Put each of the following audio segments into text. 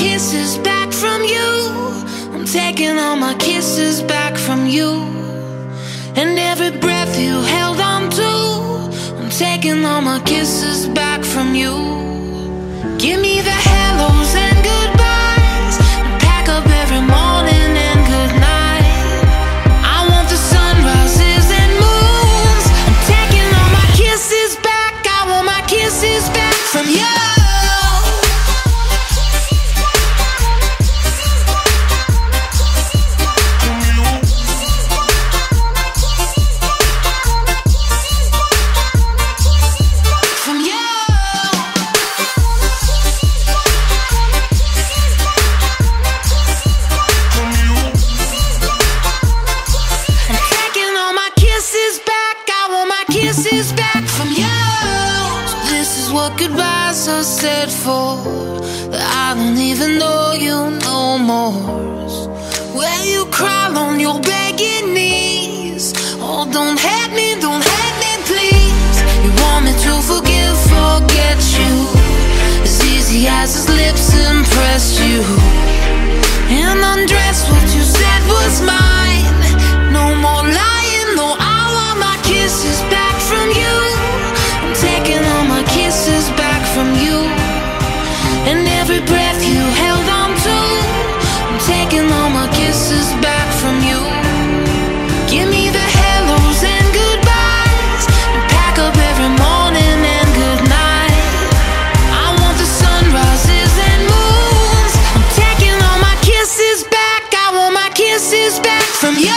kisses back from you. I'm taking all my kisses back from you. And every breath you held on to, I'm taking all my kisses back from you. Give me the hellos and goodbyes, and pack up every morning and good night. I want the sunrises and moons. I'm taking all my kisses back. I want my kisses back from you. Kisses back from you. So this is what goodbyes are said for, that I don't even know you no more. Where you crawl on your begging knees. Oh, don't hate me, please. You want me to forgive, forget you, as easy as his lips impressed you, and undress what you said was mine. No more lying, no, I want my kisses back from you. I'm taking all my kisses back from you. And every breath you held on to, I'm taking all my kisses back from you. Give me the hellos and goodbyes, and pack up every morning and good night. I want the sunrises and moons. I'm taking all my kisses back. I want my kisses back from you.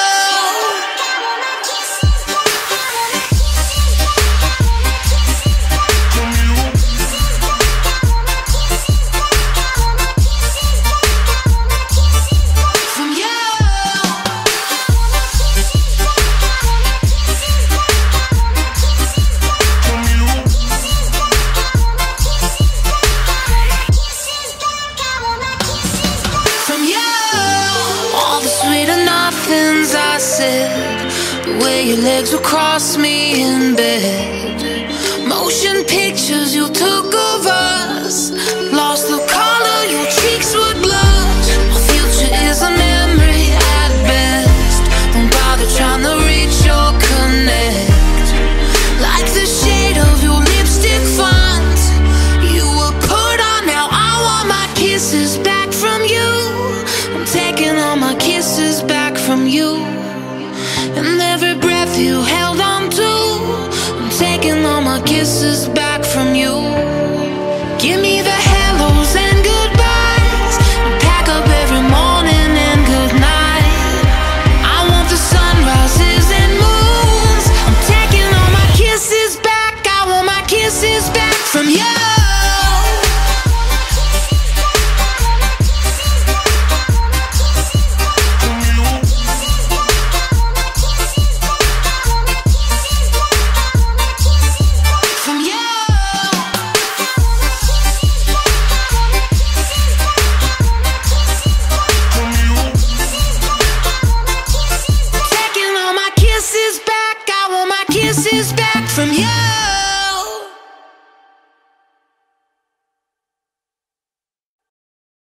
I said, the way your legs would cross me in bed, motion pictures you took of us, lost the color, your cheeks would blush. Our future is a memory at best. Don't bother trying to reach or connect. Like the shade of your lipstick font you were put on. Now I want my kisses back from you. I'm taking all my kisses back from you. And every breath you held on to, I'm taking all my kisses back from you. Give me the hellos and goodbyes, and pack up every morning and good night. I want the sunrises and moons. I'm taking all my kisses back. I want my kisses back from you. Kisses back, I want my kisses back from you.